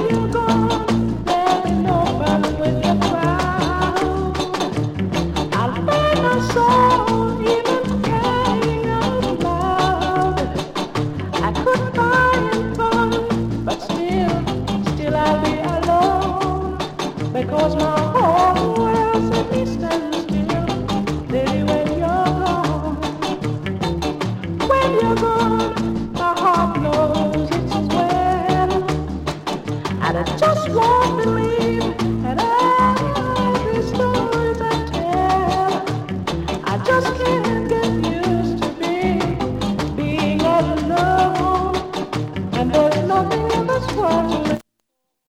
Because my whole world set me standing still. Lady, when you're gone, when you're gone, my heart knows it's as well. And I just won't believe in every story they tell. I just can't get used to being alone. And there's nothing in this world